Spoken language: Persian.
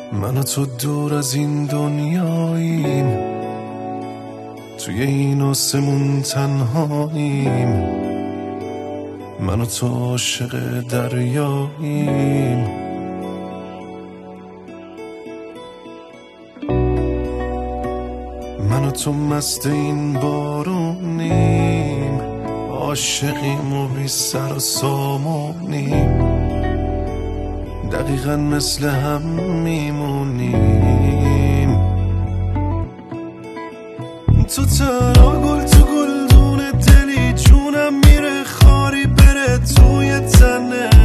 من و تو دور از این دنیاییم، توی این آسمون تنهاییم. من و تو عاشق دریاییم. من و تو مست این بارونیم، عاشقیم و بی سر و سامونیم. دقیقا مثل هم میمونیم. تو تنها گل تو گلدون دلی، جونم میره خاری بره توی تنه.